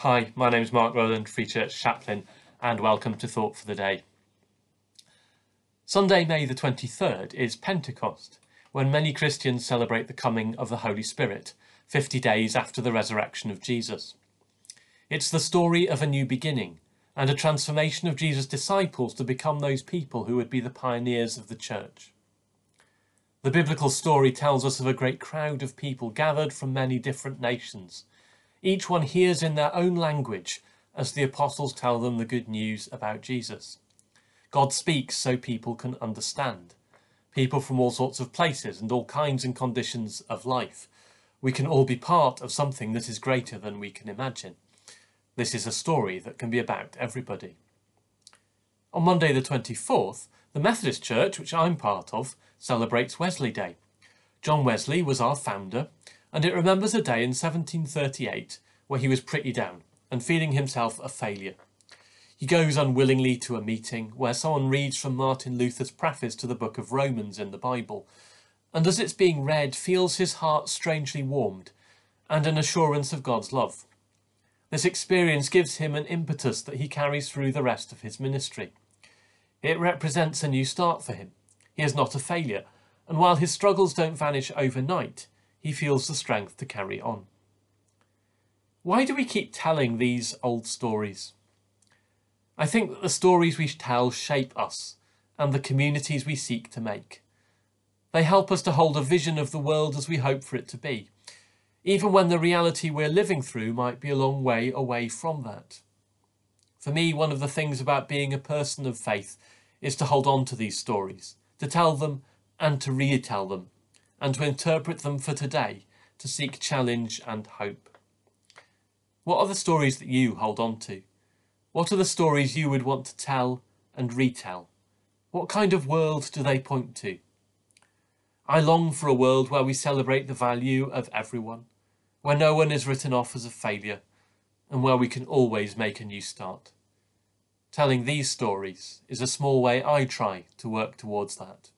Hi, my name is Mark Rowland, Free Church Chaplain, and welcome to Thought for the Day. Sunday, May the 23rd is Pentecost, when many Christians celebrate the coming of the Holy Spirit, 50 days after the resurrection of Jesus. It's the story of a new beginning and a transformation of Jesus' disciples to become those people who would be the pioneers of the church. The biblical story tells us of a great crowd of people gathered from many different nations. Each one hears in their own language as the apostles tell them the good news about Jesus. God speaks so people can understand. People from all sorts of places and all kinds and conditions of life. We can all be part of something that is greater than we can imagine. This is a story that can be about everybody. On Monday the 24th, the Methodist Church, which I'm part of, celebrates Wesley Day. John Wesley was our founder, and it remembers a day in 1738 where he was pretty down and feeling himself a failure. He goes unwillingly to a meeting where someone reads from Martin Luther's preface to the book of Romans in the Bible, and as it's being read, feels his heart strangely warmed and an assurance of God's love. This experience gives him an impetus that he carries through the rest of his ministry. It represents a new start for him. He is not a failure, and while his struggles don't vanish overnight, he feels the strength to carry on. Why do we keep telling these old stories? I think that the stories we tell shape us and the communities we seek to make. They help us to hold a vision of the world as we hope for it to be, even when the reality we're living through might be a long way away from that. For me, one of the things about being a person of faith is to hold on to these stories, to tell them and to retell them, and to interpret them for today, to seek challenge and hope. What are the stories that you hold on to? What are the stories you would want to tell and retell? What kind of world do they point to? I long for a world where we celebrate the value of everyone, where no one is written off as a failure, and where we can always make a new start. Telling these stories is a small way I try to work towards that.